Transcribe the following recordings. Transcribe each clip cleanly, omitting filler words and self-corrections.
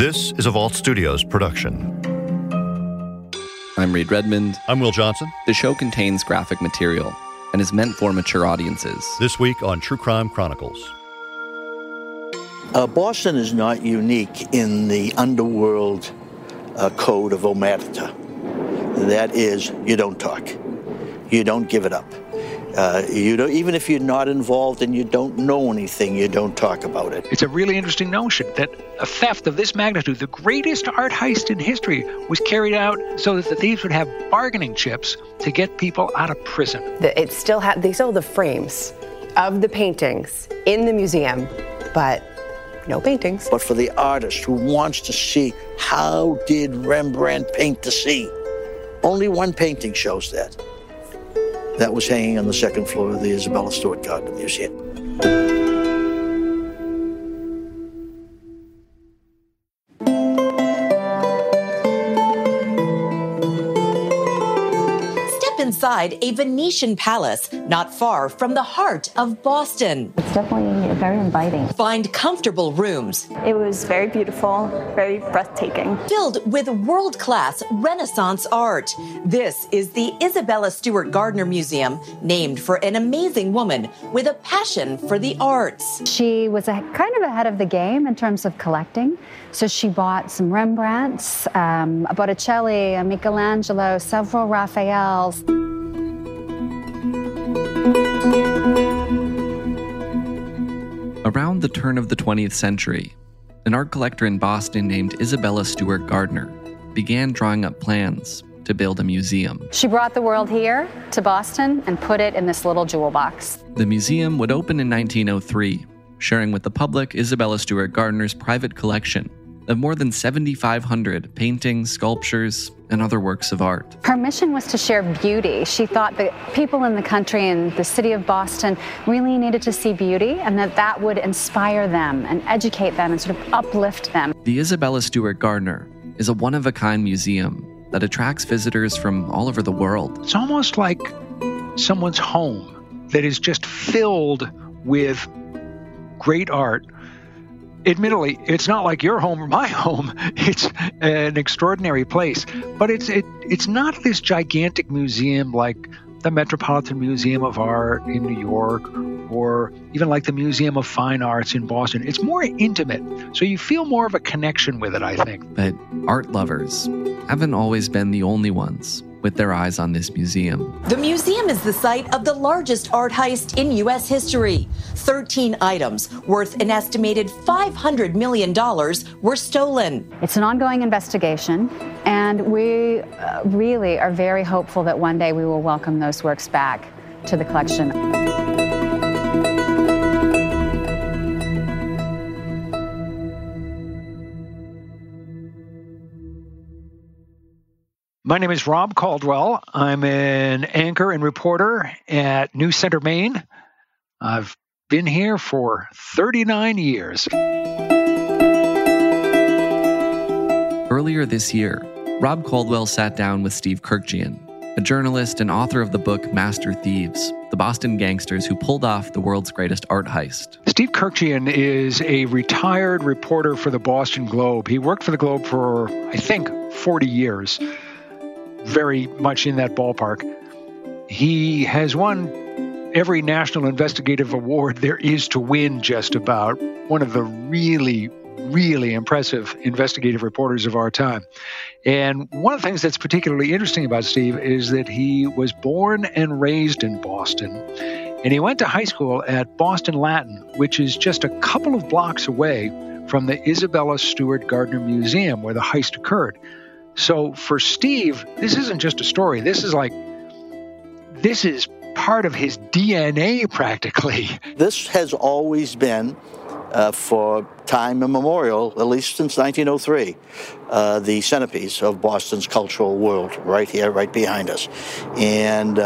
This is a Vault Studios production. I'm Reed Redmond. I'm Will Johnson. The show contains graphic material and is meant for mature audiences. This week on True Crime Chronicles. Boston is not unique in the underworld code of omerta. That is, you don't talk. You don't give it up. You don't, even if you're not involved and you don't know anything, you don't talk about it. It's a really interesting notion that a theft of this magnitude, the greatest art heist in history, was carried out so that the thieves would have bargaining chips to get people out of prison. They still have the frames of the paintings in the museum, but no paintings. But for the artist who wants to see, how did Rembrandt paint the sea? Only one painting shows that. That was hanging on the second floor of the Isabella Stewart Gardner Museum. Step inside a Venetian palace not far from the heart of Boston. It's definitely very inviting. Find comfortable rooms. It was very beautiful, very breathtaking. Filled with world-class Renaissance art. This is the Isabella Stewart Gardner Museum, named for an amazing woman with a passion for the arts. She was kind of ahead of the game in terms of collecting. So she bought some Rembrandts, a Botticelli, a Michelangelo, several Raphaels. Around the turn of the 20th century, an art collector in Boston named Isabella Stewart Gardner began drawing up plans to build a museum. She brought the world here to Boston and put it in this little jewel box. The museum would open in 1903, sharing with the public Isabella Stewart Gardner's private collection of more than 7,500 paintings, sculptures, and other works of art. Her mission was to share beauty. She thought that people in the country and the city of Boston really needed to see beauty, and that would inspire them and educate them and sort of uplift them. The Isabella Stewart Gardner is a one-of-a-kind museum that attracts visitors from all over the world. It's almost like someone's home that is just filled with great art. Admittedly, it's not like your home or my home. It's an extraordinary place. But it's not this gigantic museum like the Metropolitan Museum of Art in New York or even like the Museum of Fine Arts in Boston. It's more intimate, so you feel more of a connection with it, I think. But art lovers haven't always been the only ones with their eyes on this museum. The museum is the site of the largest art heist in U.S. history. 13 items worth an estimated $500 million were stolen. It's an ongoing investigation, and we really are very hopeful that one day we will welcome those works back to the collection. My name is Rob Caldwell. I'm an anchor and reporter at News Center, Maine. I've been here for 39 years. Earlier this year, Rob Caldwell sat down with Steve Kurkjian, a journalist and author of the book Master Thieves, the Boston gangsters who pulled off the world's greatest art heist. Steve Kurkjian is a retired reporter for the Boston Globe. He worked for the Globe for, I think, 40 years. Very much in that ballpark. He has won every national investigative award there is to win, just about. One of the really, really impressive investigative reporters of our time. And one of the things that's particularly interesting about Steve is that he was born and raised in Boston. And he went to high school at Boston Latin, which is just a couple of blocks away from the Isabella Stewart Gardner Museum where the heist occurred. So for Steve, this isn't just a story. This is part of his DNA, practically. This has always been, for time immemorial, at least since 1903, the centerpiece of Boston's cultural world, right here, right behind us. And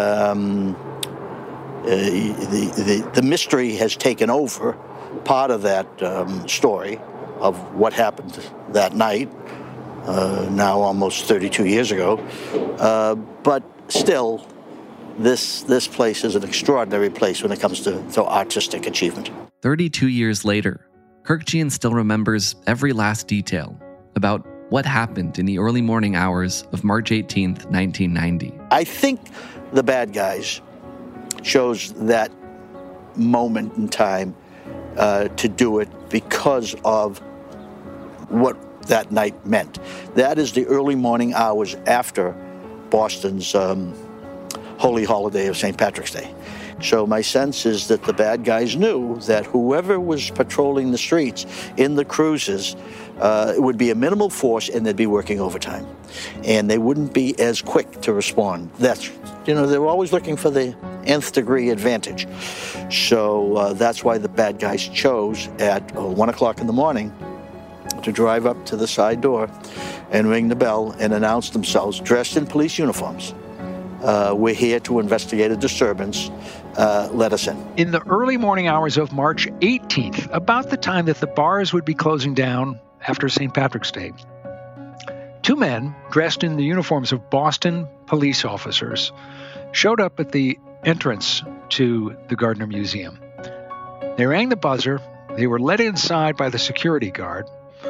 the mystery has taken over part of that story of what happened that night. Now almost 32 years ago, but still, this place is an extraordinary place when it comes to artistic achievement. 32 years later, Kurkjian still remembers every last detail about what happened in the early morning hours of March 18th, 1990. I think the bad guys chose that moment in time to do it because of what that night meant. That is the early morning hours after Boston's holy holiday of St. Patrick's Day. So my sense is that the bad guys knew that whoever was patrolling the streets in the cruises, it would be a minimal force and they'd be working overtime. And they wouldn't be as quick to respond. That's, they were always looking for the nth degree advantage. So that's why the bad guys chose at 1 o'clock in the morning to drive up to the side door and ring the bell and announce themselves dressed in police uniforms. We're here to investigate a disturbance. Let us in. In the early morning hours of March 18th, about the time that the bars would be closing down after St. Patrick's Day, two men dressed in the uniforms of Boston police officers showed up at the entrance to the Gardner Museum. They rang the buzzer. They were let inside by the security guard,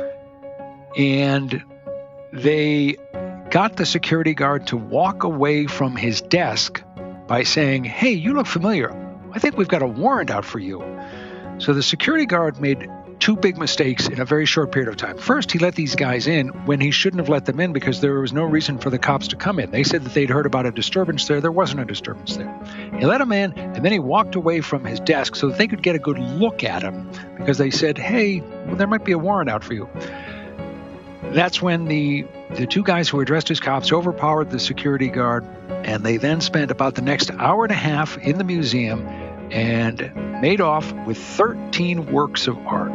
and they got the security guard to walk away from his desk by saying, "Hey, you look familiar. I think we've got a warrant out for you." So the security guard made two big mistakes in a very short period of time. First, he let these guys in when he shouldn't have let them in because there was no reason for the cops to come in. They said that they'd heard about a disturbance there. There wasn't a disturbance there. He let them in, and then he walked away from his desk so that they could get a good look at him because they said, "Hey, well, there might be a warrant out for you." That's when the two guys who were dressed as cops overpowered the security guard, and they then spent about the next hour and a half in the museum and made off with 13 works of art.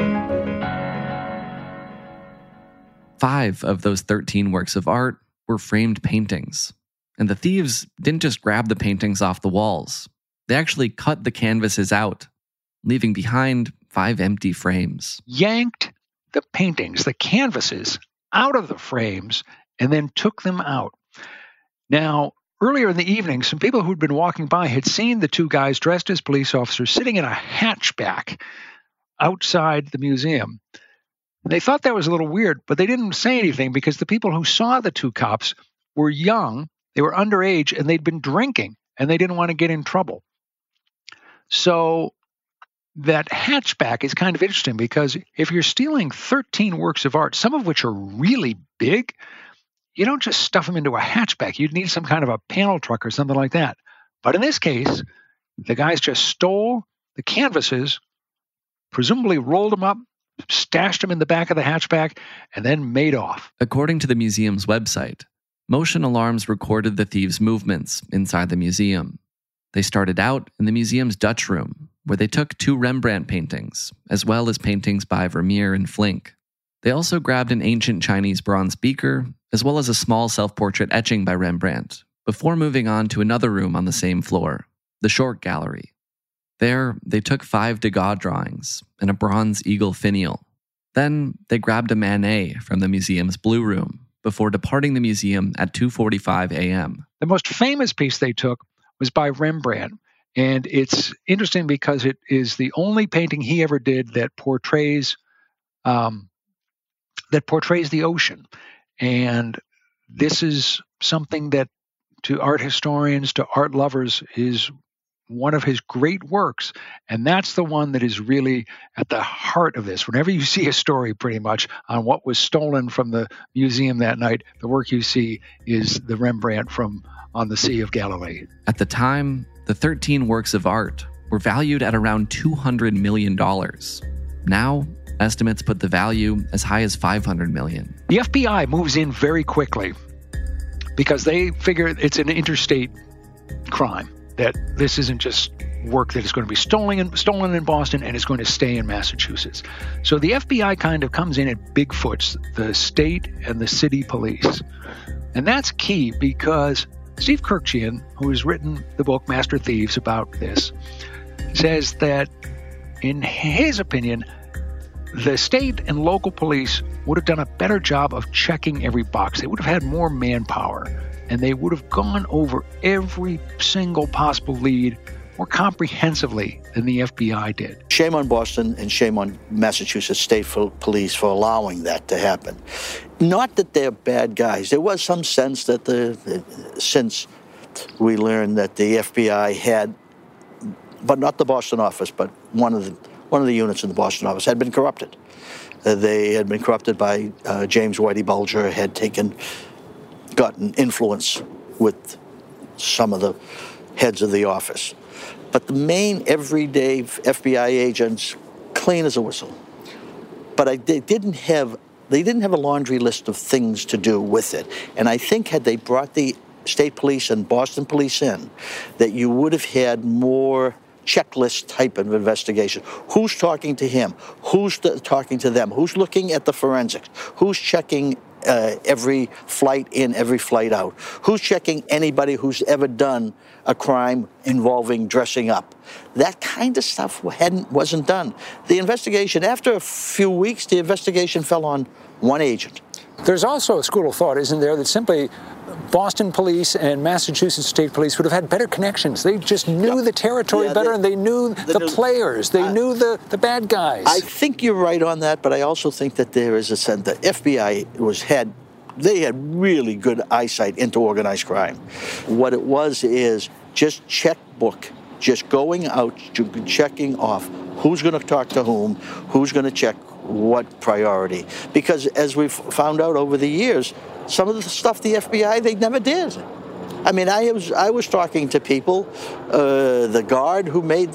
5 of those 13 works of art were framed paintings. And the thieves didn't just grab the paintings off the walls. They actually cut the canvases out, leaving behind 5 empty frames. Yanked the paintings, the canvases, out of the frames and then took them out. Now, earlier in the evening, some people who'd been walking by had seen the two guys dressed as police officers sitting in a hatchback outside the museum. They thought that was a little weird, but they didn't say anything because the people who saw the two cops were young, they were underage, and they'd been drinking, and they didn't want to get in trouble. So that hatchback is kind of interesting because if you're stealing 13 works of art, some of which are really big, you don't just stuff them into a hatchback. You'd need some kind of a panel truck or something like that. But in this case, the guys just stole the canvases, presumably rolled them up, stashed them in the back of the hatchback, and then made off. According to the museum's website, motion alarms recorded the thieves' movements inside the museum. They started out in the museum's Dutch room, where they took 2 Rembrandt paintings, as well as paintings by Vermeer and Flink. They also grabbed an ancient Chinese bronze beaker, as well as a small self-portrait etching by Rembrandt, before moving on to another room on the same floor, the Short Gallery. There, they took 5 Degas drawings and a bronze eagle finial. Then, they grabbed a Manet from the museum's Blue Room, before departing the museum at 2:45 a.m. The most famous piece they took was by Rembrandt, and it's interesting because it is the only painting he ever did that portrays the ocean. And this is something that, to art historians, to art lovers, is one of his great works. And that's the one that is really at the heart of this. Whenever you see a story pretty much on what was stolen from the museum that night, the work you see is the Rembrandt from On the Sea of Galilee. At the time, the 13 works of art were valued at around $200 million. Now, estimates put the value as high as $500 million. The FBI moves in very quickly because they figure it's an interstate crime, that this isn't just work that is going to be stolen in Boston and is going to stay in Massachusetts. So the FBI kind of comes in at Bigfoot's, the state and the city police. And that's key because Steve Kurkjian, who has written the book Master Thieves about this, says that, in his opinion, the state and local police would have done a better job of checking every box. They would have had more manpower, and they would have gone over every single possible lead more comprehensively than the FBI did. Shame on Boston and shame on Massachusetts State Police for allowing that to happen. Not that they're bad guys. There was some sense that since we learned that the FBI had, but not the Boston office, but one of the units in the Boston office had been corrupted. They had been corrupted by James Whitey Bulger, had gotten influence with some of the heads of the office. But the main everyday FBI agents, clean as a whistle. But they didn't have a laundry list of things to do with it. And I think had they brought the state police and Boston police in, that you would have had more checklist type of investigation. Who's talking to him? Who's talking to them? Who's looking at the forensics? Who's checking every flight in, every flight out? Who's checking anybody who's ever done a crime involving dressing up? That kind of stuff wasn't done. The investigation, after a few weeks, the investigation fell on one agent. There's also a school of thought, isn't there, that simply Boston police and Massachusetts State Police would have had better connections. They just knew the territory better, and they knew the players. They knew the bad guys. I think you're right on that, but I also think that there is a sense that FBI they had really good eyesight into organized crime. What it was is just checkbook, just going out, checking off who's going to talk to who's going to check what priority. Because as we've found out over the years, some of the stuff the FBI, they never did. I mean, I was talking to people, the guard who made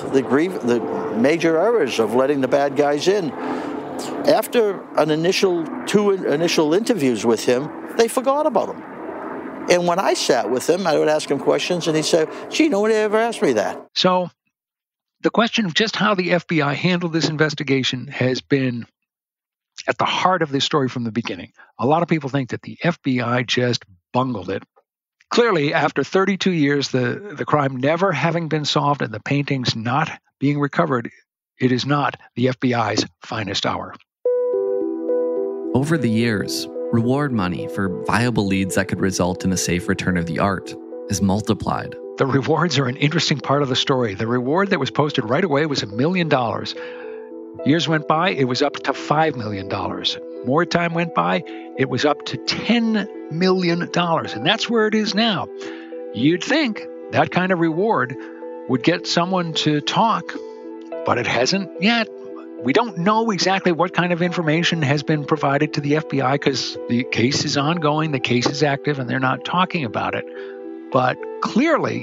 the major errors of letting the bad guys in. After two initial interviews with him, they forgot about him. And when I sat with him, I would ask him questions, and he said, gee, nobody ever asked me that. So the question of just how the FBI handled this investigation has been at the heart of this story from the beginning. A lot of people think that the FBI just bungled it. Clearly, after 32 years, the crime never having been solved and the paintings not being recovered, it is not the FBI's finest hour. Over the years, reward money for viable leads that could result in a safe return of the art is multiplied. The rewards are an interesting part of the story. The reward that was posted right away was $1 million. Years went by, it was up to $5 million. More time went by, it was up to $10 million. And that's where it is now. You'd think that kind of reward would get someone to talk, but it hasn't yet. We don't know exactly what kind of information has been provided to the FBI because the case is ongoing, the case is active, and they're not talking about it. But clearly,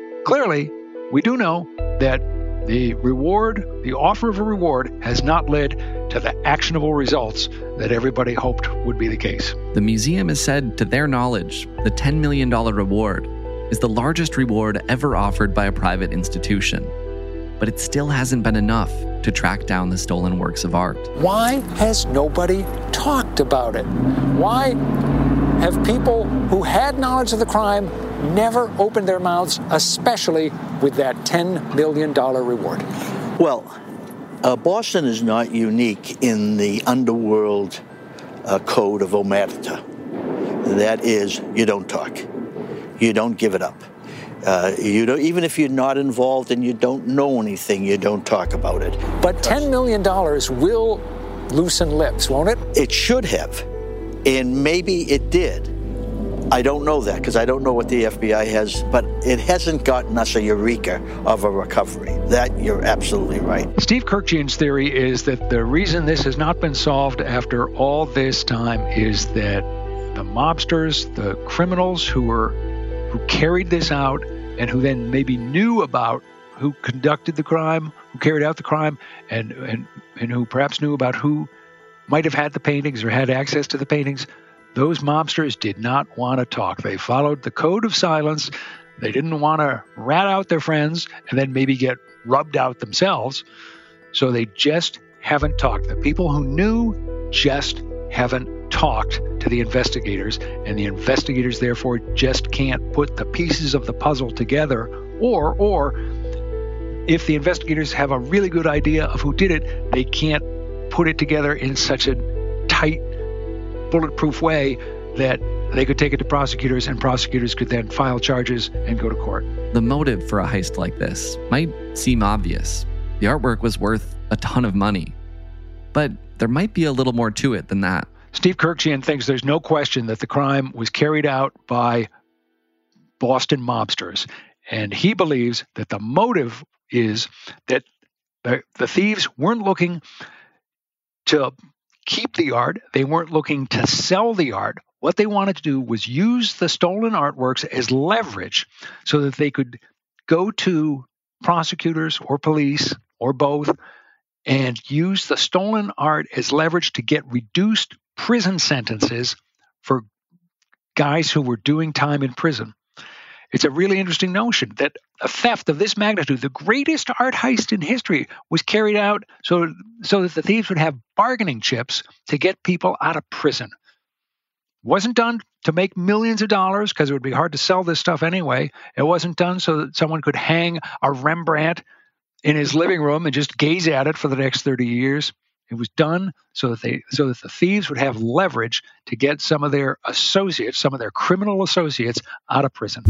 we do know that the offer of a reward has not led to the actionable results that everybody hoped would be the case. The museum has said, to their knowledge, the $10 million reward is the largest reward ever offered by a private institution. But it still hasn't been enough to track down the stolen works of art. Why has nobody talked about it? Why have people who had knowledge of the crime never opened their mouths, especially with that $10 million reward? Well, Boston is not unique in the underworld code of omerta. That is, you don't talk. You don't give it up. You don't, even if you're not involved and you don't know anything, you don't talk about it. But $10 million will loosen lips, won't it? It should have, and maybe it did. I don't know that because I don't know what the FBI has, but it hasn't gotten us a eureka of a recovery. That you're absolutely right. Steve Kurkjian's theory is that the reason this has not been solved after all this time is that the mobsters, the criminals who carried this out and who then maybe knew about who conducted the crime, who carried out the crime, and who perhaps knew about who might have had the paintings or had access to the paintings, those mobsters did not want to talk. They followed the code of silence. They didn't want to rat out their friends and then maybe get rubbed out themselves. So they just haven't talked. The people who knew just haven't talked to the investigators, and the investigators therefore just can't put the pieces of the puzzle together, or if the investigators have a really good idea of who did it, they can't put it together in such a tight, bulletproof way that they could take it to prosecutors, and prosecutors could then file charges and go to court. The motive for a heist like this might seem obvious. The artwork was worth a ton of money. But there might be a little more to it than that. Steve Kurkjian thinks there's no question that the crime was carried out by Boston mobsters. And he believes that the motive is that the thieves weren't looking to keep the art. They weren't looking to sell the art. What they wanted to do was use the stolen artworks as leverage so that they could go to prosecutors or police or both and use the stolen art as leverage to get reduced prison sentences for guys who were doing time in prison. It's a really interesting notion that a theft of this magnitude, the greatest art heist in history, was carried out so that the thieves would have bargaining chips to get people out of prison. Wasn't done to make millions of dollars because it would be hard to sell this stuff anyway. It wasn't done so that someone could hang a Rembrandt in his living room and just gaze at it for the next 30 years. It was done so that the thieves would have leverage to get some of their associates, some of their criminal associates, out of prison.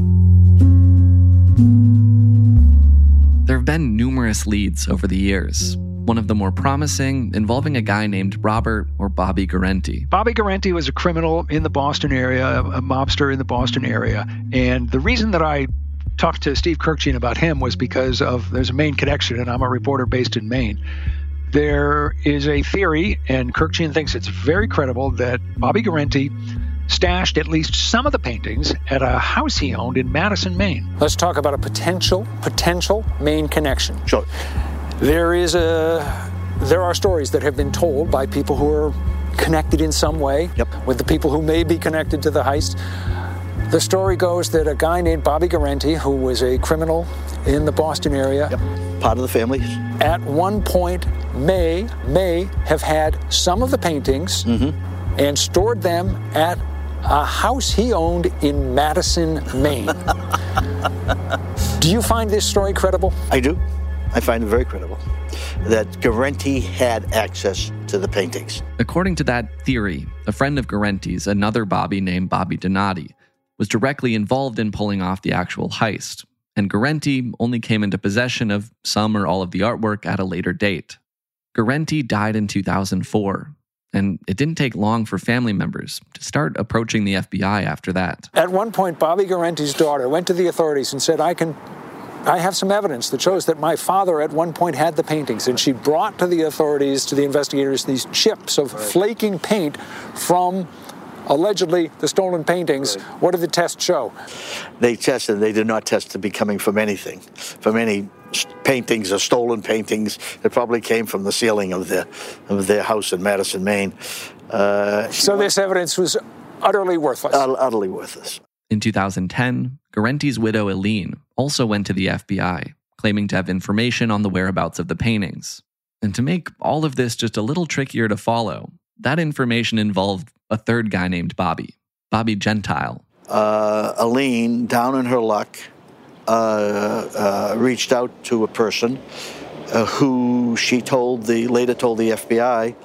There have been numerous leads over the years. One of the more promising involving a guy named Robert or Bobby Guarente. Bobby Guarente was a criminal in the Boston area, a mobster in the Boston area. And the reason that I talked to Steve Kurkjian about him was because there's a Maine connection, and I'm a reporter based in Maine. There is a theory, and Kurkjian thinks it's very credible, that Bobby Guarente stashed at least some of the paintings at a house he owned in Madison, Maine. Let's talk about a potential Maine connection. Sure. There are stories that have been told by people who are connected in some way with the people who may be connected to the heist. The story goes that a guy named Bobby Guarente, who was a criminal in the Boston area, part of the family, at one point may have had some of the paintings and stored them at a house he owned in Madison, Maine. Do you find this story credible? I do. I find it very credible that Guarente had access to the paintings. According to that theory, a friend of Guarente's, another Bobby named Bobby Donati, was directly involved in pulling off the actual heist, and Guarente only came into possession of some or all of the artwork at a later date. Guarente died in 2004, and it didn't take long for family members to start approaching the FBI after that. At one point, Bobby Guarente's daughter went to the authorities and said, I have some evidence that shows that my father at one point had the paintings. And she brought to the authorities, to the investigators, these chips of flaking paint from allegedly the stolen paintings. What did the test show? They tested. They did not test to be coming from anything, from any paintings or stolen paintings. It probably came from the ceiling of their house in Madison, Maine. So this evidence was utterly worthless. Utterly worthless. In 2010, Guarente's widow, Eileen, also went to the FBI, claiming to have information on the whereabouts of the paintings. And to make all of this just a little trickier to follow, that information involved a third guy named Bobby Gentile. Eileen, down in her luck, reached out to a person who she later told the FBI,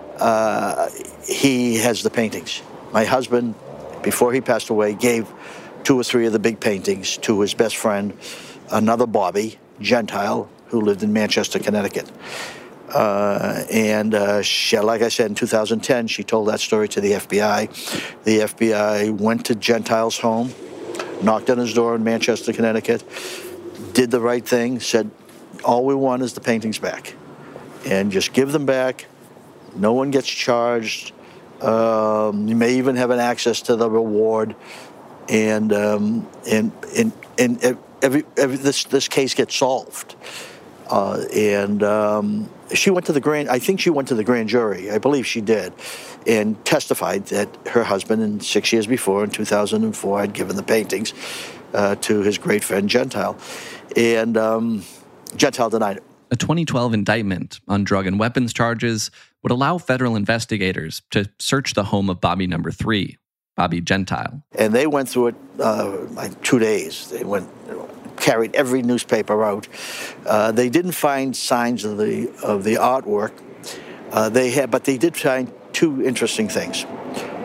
he has the paintings. My husband, before he passed away, gave 2 or 3 of the big paintings to his best friend, another Bobby Gentile, who lived in Manchester, Connecticut. Like I said, in 2010, she told that story to the FBI. The FBI went to Gentile's home, knocked on his door in Manchester, Connecticut, did the right thing, said, all we want is the paintings back. And just give them back. No one gets charged. You may even have an access to the reward. And this case gets solved. She went to the grand jury, I believe she did, and testified that her husband, in 6 years before, in 2004, had given the paintings to his great friend Gentile. And Gentile denied it. A 2012 indictment on drug and weapons charges would allow federal investigators to search the home of Bobby number 3, Bobby Gentile. And they went through it like 2 days. They carried every newspaper out. They didn't find signs of the artwork. But they did find 2 interesting things.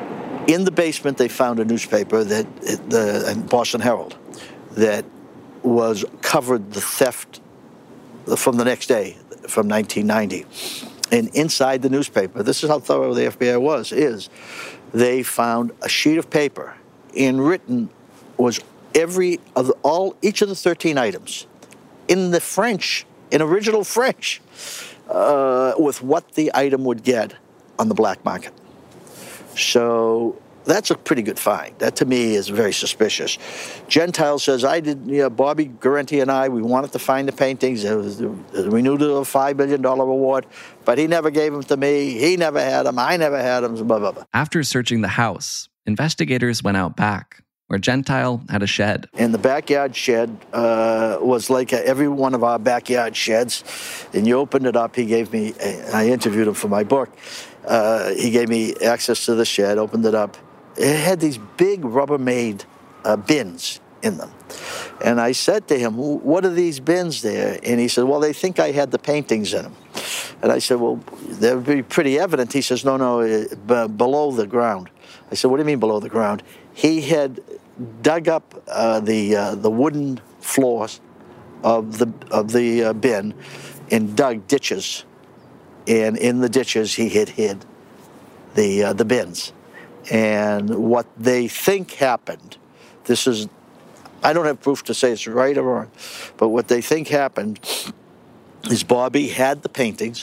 In the basement, they found a newspaper, the Boston Herald, that was covered the theft from the next day, from 1990. And inside the newspaper, this is how thorough the FBI was, they found a sheet of paper, and written was each of the 13 items in the French, in original French, with what the item would get on the black market. So that's a pretty good find. That, to me, is very suspicious. Gentile says, Bobby Guarente and I, we wanted to find the paintings. We knew there was a $5 million reward, but he never gave them to me. He never had them. I never had them, blah, blah, blah. After searching the house, investigators went out back, where Gentile had a shed. And the backyard shed was like every one of our backyard sheds. And you opened it up. He gave me, I interviewed him for my book. He gave me access to the shed, opened it up. It had these big Rubbermaid bins in them. And I said to him, what are these bins there? And he said, well, they think I had the paintings in them. And I said, well, that would be pretty evident. He says, no, below the ground. I said, what do you mean below the ground? He had dug up the wooden floors of the bin and dug ditches. And in the ditches, he had hid the bins. And what they think happened, I don't have proof to say it's right or wrong, but what they think happened is Bobby had the paintings,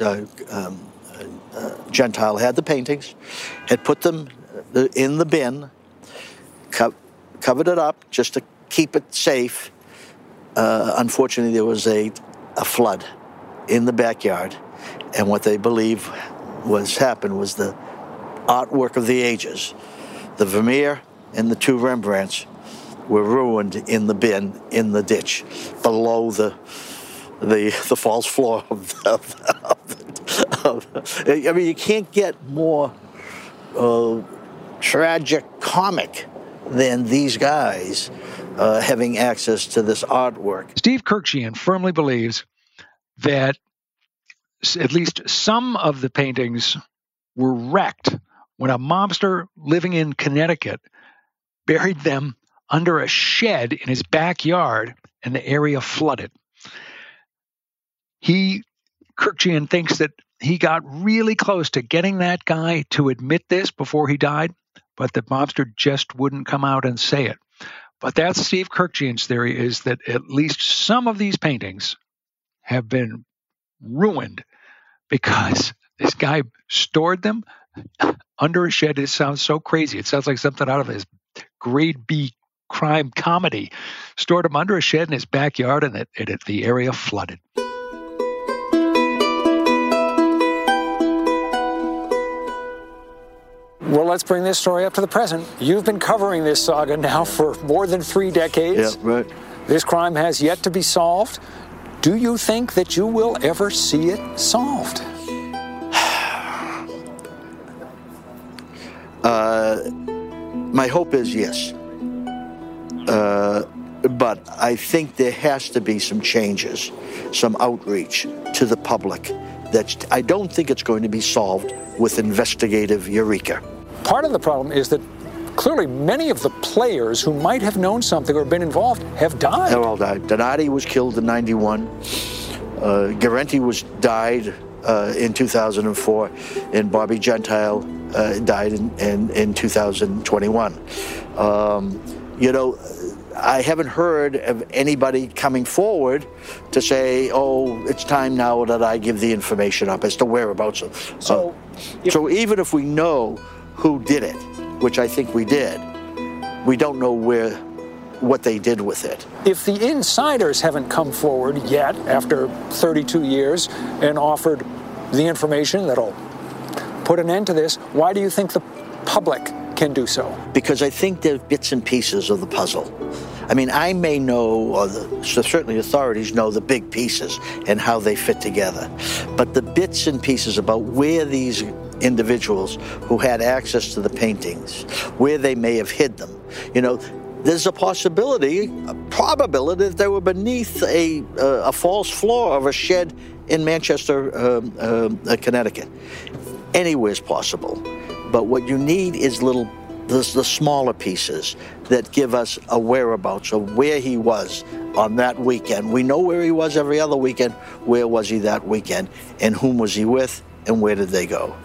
Gentile had the paintings, had put them in the bin, covered it up just to keep it safe. Unfortunately, there was a flood in the backyard, and what they believe happened was the artwork of the ages, the Vermeer and the two Rembrandts, were ruined in the bin in the ditch below the false floor I mean, you can't get more tragic comic than these guys having access to this artwork. Steve Kurkjian firmly believes that at least some of the paintings were wrecked when a mobster living in Connecticut buried them under a shed in his backyard and the area flooded. Kurkjian thinks that he got really close to getting that guy to admit this before he died, but the mobster just wouldn't come out and say it. But that's Steve Kurkjian's theory, is that at least some of these paintings have been ruined because this guy stored them under a shed. It sounds so crazy. It sounds like something out of his grade B crime comedy. Stored them under a shed in his backyard, and the area flooded. Well, let's bring this story up to the present. You've been covering this saga now for more than 3 decades. Yeah, right. This crime has yet to be solved. Do you think that you will ever see it solved? My hope is yes. But I think there has to be some changes, some outreach to the public. That I don't think it's going to be solved with investigative eureka. Part of the problem is that clearly many of the players who might have known something or been involved have died. They're all died. Donati was killed in 91. Guarente died in 2004, and Bobby Gentile died in 2021. I haven't heard of anybody coming forward to say, oh, it's time now that I give the information up as to whereabouts. So even if we know who did it, which I think we did, we don't know what they did with it. If the insiders haven't come forward yet after 32 years and offered the information that'll put an end to this, why do you think the public can do so? Because I think they're bits and pieces of the puzzle. I mean, I may know, or certainly authorities know the big pieces and how they fit together. But the bits and pieces about where these individuals who had access to the paintings, where they may have hid them, there's a probability that they were beneath a false floor of a shed in Manchester, Connecticut. Anywhere's possible. But what you need is little the smaller pieces that give us a whereabouts of where he was on that weekend. We know where he was every other weekend. Where was he that weekend? And whom was he with? And where did they go?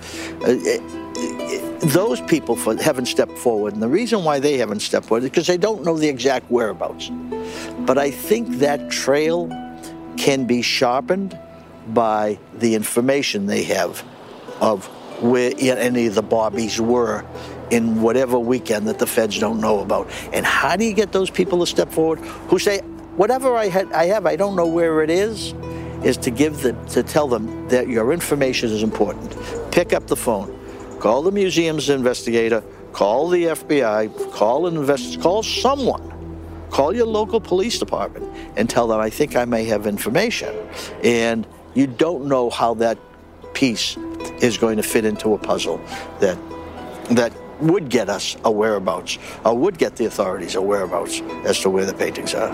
Those people haven't stepped forward. And the reason why they haven't stepped forward is because they don't know the exact whereabouts. But I think that trail can be sharpened by the information they have of where any of the Barbies were in whatever weekend that the feds don't know about. And how do you get those people to step forward who say, whatever I have, I don't know where it is to tell them that your information is important. Pick up the phone, call the museum's investigator, call the FBI, call an investigator, call someone. Call your local police department and tell them, I think I may have information. And you don't know how that piece is going to fit into a puzzle that would get us a whereabouts, or would get the authorities a whereabouts as to where the paintings are.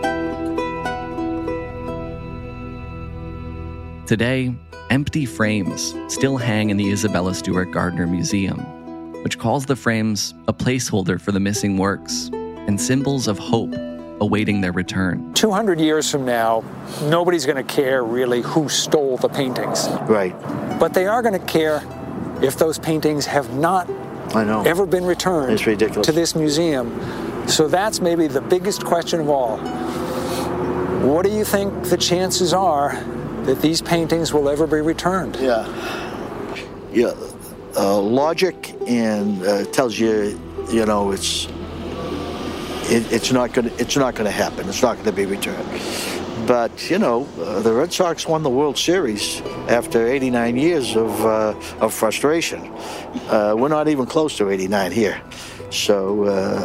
Today, empty frames still hang in the Isabella Stewart Gardner Museum, which calls the frames a placeholder for the missing works and symbols of hope awaiting their return. 200 years from now, nobody's going to care really who stole the paintings. Right. But they are going to care if those paintings have not ever been returned It's ridiculous. to this museum. So that's maybe the biggest question of all. What do you think the chances are that these paintings will ever be returned? Yeah. Logic and tells you, it's not going to happen. It's not going to be returned. But the Red Sox won the World Series after 89 years of frustration. We're not even close to 89 here. So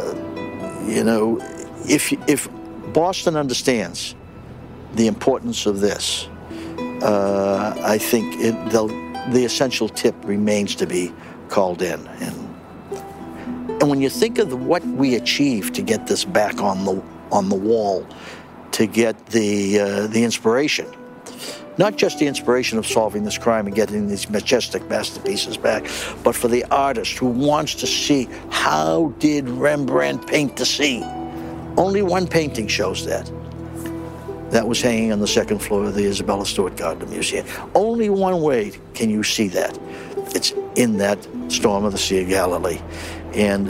if Boston understands the importance of this, I think the essential tip remains to be called in. And when you think of what we achieved to get this back on the wall, to get the inspiration, not just the inspiration of solving this crime and getting these majestic masterpieces back, but for the artist who wants to see, how did Rembrandt paint the sea? Only one painting shows that. That was hanging on the second floor of the Isabella Stewart Gardner Museum. Only one way can you see that. It's in that Storm of the Sea of Galilee. And,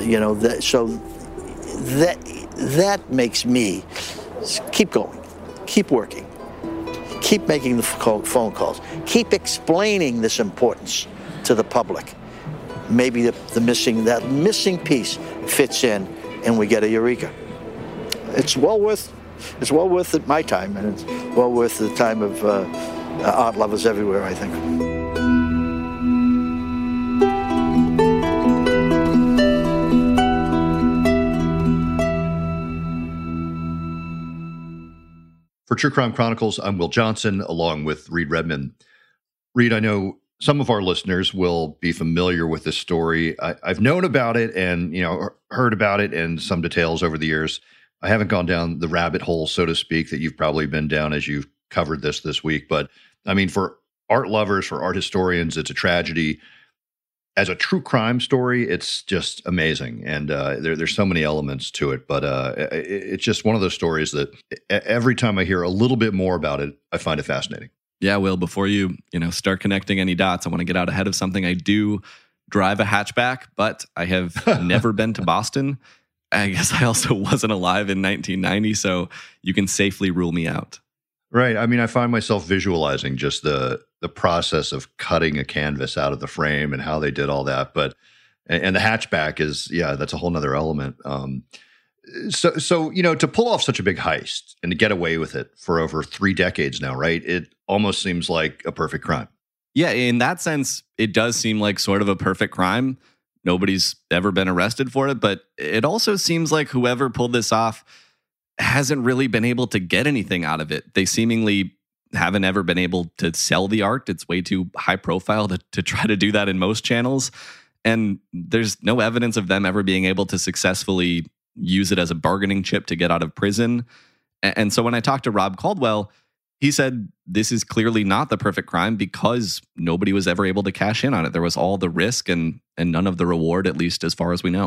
that makes me keep going, keep working, keep making the phone calls, keep explaining this importance to the public. Maybe that missing piece fits in and we get a eureka. It's well worth my time, and it's well worth the time of art lovers everywhere, I think. For True Crime Chronicles, I'm Will Johnson, along with Reed Redman. Reed, I know some of our listeners will be familiar with this story. I've known about it and heard about it in some details over the years. I haven't gone down the rabbit hole, so to speak, that you've probably been down as you've covered this week. But I mean, for art lovers, for art historians, it's a tragedy. As a true crime story, it's just amazing. And there's so many elements to it. But it's just one of those stories that every time I hear a little bit more about it, I find it fascinating. Yeah, Will, before you start connecting any dots, I want to get out ahead of something. I do drive a hatchback, but I have never been to Boston. I guess I also wasn't alive in 1990, so you can safely rule me out. Right. I mean, I find myself visualizing just the process of cutting a canvas out of the frame and how they did all that. But and the hatchback is, that's a whole nother element. So to pull off such a big heist and to get away with it for over 3 decades now, right? It almost seems like a perfect crime. Yeah, in that sense, it does seem like sort of a perfect crime. Nobody's ever been arrested for it, but it also seems like whoever pulled this off hasn't really been able to get anything out of it. They seemingly haven't ever been able to sell the art. It's way too high profile to try to do that in most channels. And there's no evidence of them ever being able to successfully use it as a bargaining chip to get out of prison. And so when I talked to Rob Caldwell, he said this is clearly not the perfect crime because nobody was ever able to cash in on it. There was all the risk and none of the reward, at least as far as we know.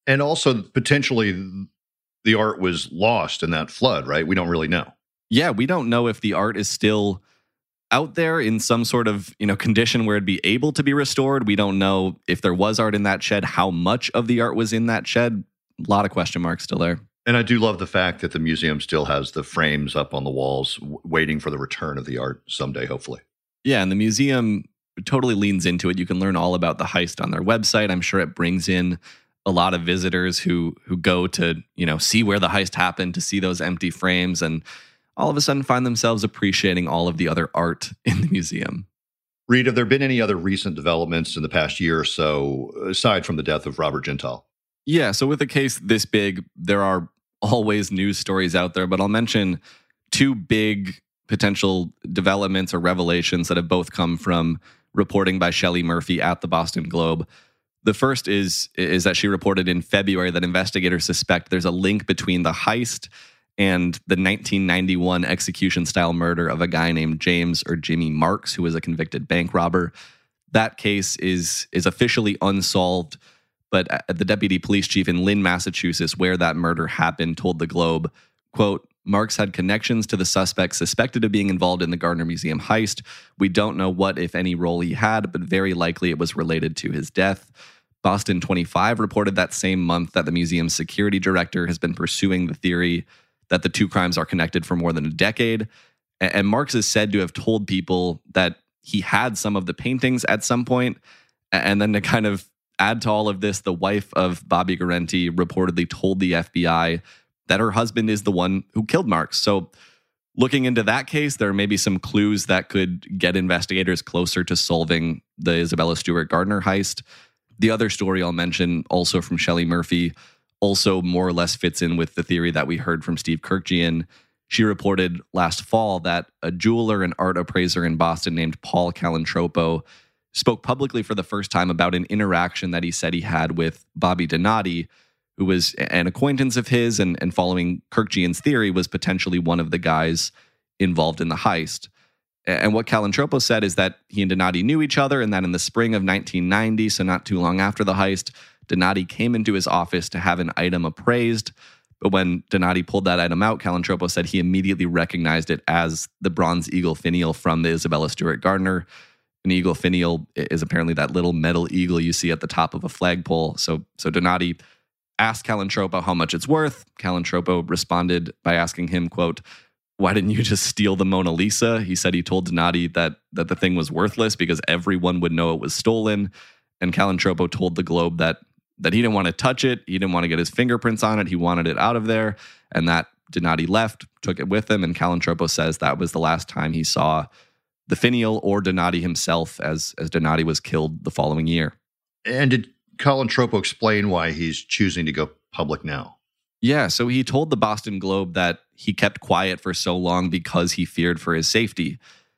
And also, potentially, the art was lost in that flood, right? We don't really know. Yeah, we don't know if the art is still out there in some sort of, condition where it'd be able to be restored. We don't know if there was art in that shed, how much of the art was in that shed. A lot of question marks still there. And I do love the fact that the museum still has the frames up on the walls waiting for the return of the art someday, hopefully. Yeah, and the museum totally leans into it. You can learn all about the heist on their website. I'm sure it brings in a lot of visitors who go to, see where the heist happened, to see those empty frames, and all of a sudden find themselves appreciating all of the other art in the museum. Reed, have there been any other recent developments in the past year or so, aside from the death of Robert Gentile? Yeah, so with a case this big, there are always news stories out there, but I'll mention two big potential developments or revelations that have both come from reporting by Shelley Murphy at the Boston Globe. The first is that she reported in February that investigators suspect there's a link between the heist and the 1991 execution-style murder of a guy named James or Jimmy Marks, who was a convicted bank robber. That case is officially unsolved, but the deputy police chief in Lynn, Massachusetts, where that murder happened, told the Globe, quote, Marks had connections to the suspect suspected of being involved in the Gardner Museum heist. We don't know what, if any, role he had, but very likely it was related to his death. Boston 25 reported that same month that the museum's security director has been pursuing the theory that the two crimes are connected for more than a decade. And Marks is said to have told people that he had some of the paintings at some point. And then to kind of add to all of this, the wife of Bobby Guarente reportedly told the FBI that her husband is the one who killed Marks. So looking into that case, there may be some clues that could get investigators closer to solving the Isabella Stewart Gardner heist. The other story I'll mention, also from Shelley Murphy, also more or less fits in with the theory that we heard from Steve Kurkjian. She reported last fall that a jeweler and art appraiser in Boston named Paul Calantropo spoke publicly for the first time about an interaction that he said he had with Bobby Donati, who was an acquaintance of his and following Kurkjian's theory was potentially one of the guys involved in the heist. And what Calantropo said is that he and Donati knew each other and that in the spring of 1990, so not too long after the heist, Donati came into his office to have an item appraised. But when Donati pulled that item out, Calantropo said he immediately recognized it as the bronze eagle finial from the Isabella Stewart Gardner. An eagle finial is apparently that little metal eagle you see at the top of a flagpole. So Donati asked Calantropo how much it's worth. Calantropo responded by asking him, quote, why didn't you just steal the Mona Lisa? He said he told Donati that the thing was worthless because everyone would know it was stolen. And Calantropo told the Globe that he didn't want to touch it. He didn't want to get his fingerprints on it. He wanted it out of there. And that Donati left, took it with him. And Calantropo says that was the last time he saw the finial or Donati himself as Donati was killed the following year. And did Calantropo explain why he's choosing to go public now? Yeah, so he told the Boston Globe that he kept quiet for so long because he feared for his safety.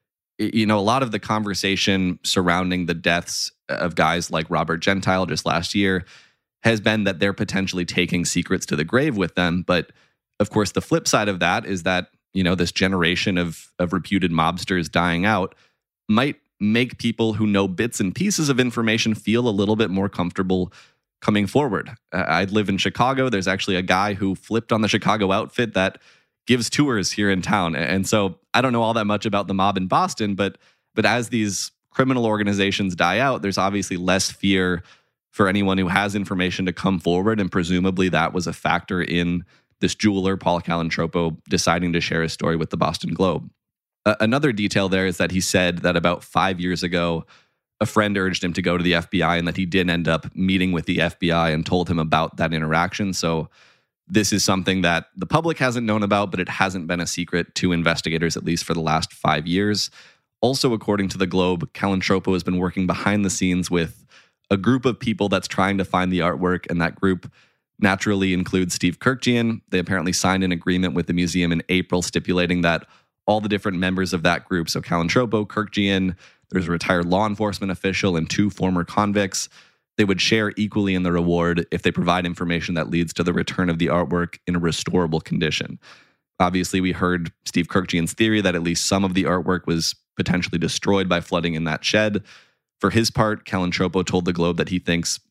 A lot of the conversation surrounding the deaths of guys like Robert Gentile just last year has been that they're potentially taking secrets to the grave with them. But of course, the flip side of that is that, this generation of reputed mobsters dying out might make people who know bits and pieces of information feel a little bit more comfortable coming forward. I live in Chicago. There's actually a guy who flipped on the Chicago outfit that gives tours here in town. And so I don't know all that much about the mob in Boston, but as these criminal organizations die out, there's obviously less fear for anyone who has information to come forward. And presumably that was a factor in this jeweler, Paul Calantropo, deciding to share his story with the Boston Globe. Another detail there is that he said that about 5 years ago, a friend urged him to go to the FBI and that he did end up meeting with the FBI and told him about that interaction. So this is something that the public hasn't known about, but it hasn't been a secret to investigators, at least for the last 5 years. Also, according to the Globe, Calantropo has been working behind the scenes with a group of people that's trying to find the artwork, and that group naturally includes Steve Kurkjian. They apparently signed an agreement with the museum in April stipulating that all the different members of that group, so Calantropo, Kurkjian, there's a retired law enforcement official and 2 former convicts, they would share equally in the reward if they provide information that leads to the return of the artwork in a restorable condition. Obviously, we heard Steve Kurkjian's theory that at least some of the artwork was potentially destroyed by flooding in that shed. For his part, Calantropo told the Globe that he thinks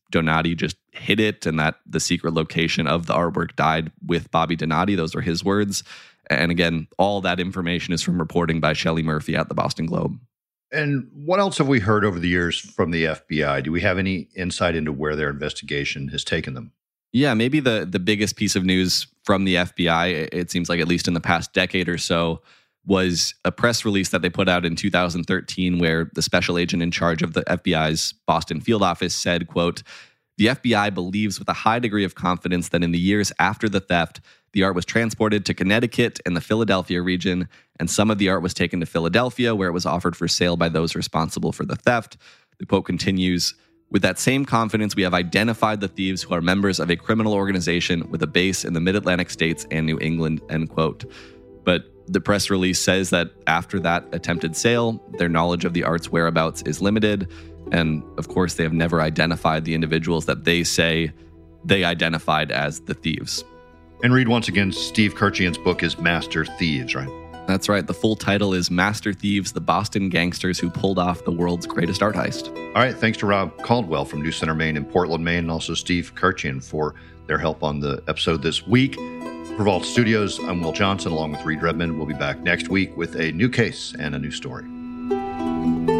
Donati just hid it and that the secret location of the artwork died with Bobby Donati. Those were his words. And again, all that information is from reporting by Shelley Murphy at the Boston Globe. And what else have we heard over the years from the FBI? Do we have any insight into where their investigation has taken them? Yeah, maybe the biggest piece of news from the FBI, it seems like at least in the past decade or so, was a press release that they put out in 2013 where the special agent in charge of the FBI's Boston field office said, quote, "The FBI believes with a high degree of confidence that in the years after the theft, the art was transported to Connecticut and the Philadelphia region, and some of the art was taken to Philadelphia where it was offered for sale by those responsible for the theft." The quote continues, "With that same confidence, we have identified the thieves who are members of a criminal organization with a base in the Mid-Atlantic states and New England," end quote. But the press release says that after that attempted sale, their knowledge of the art's whereabouts is limited. And of course, they have never identified the individuals that they say they identified as the thieves. And Reed, once again, Steve Kurkjian's book is Master Thieves, right? That's right. The full title is Master Thieves, the Boston Gangsters Who Pulled Off the World's Greatest Art Heist. All right. Thanks to Rob Caldwell from New Center, Maine and Portland, Maine, and also Steve Kurkjian for their help on the episode this week. For Vault Studios, I'm Will Johnson, along with Reed Redmond. We'll be back next week with a new case and a new story.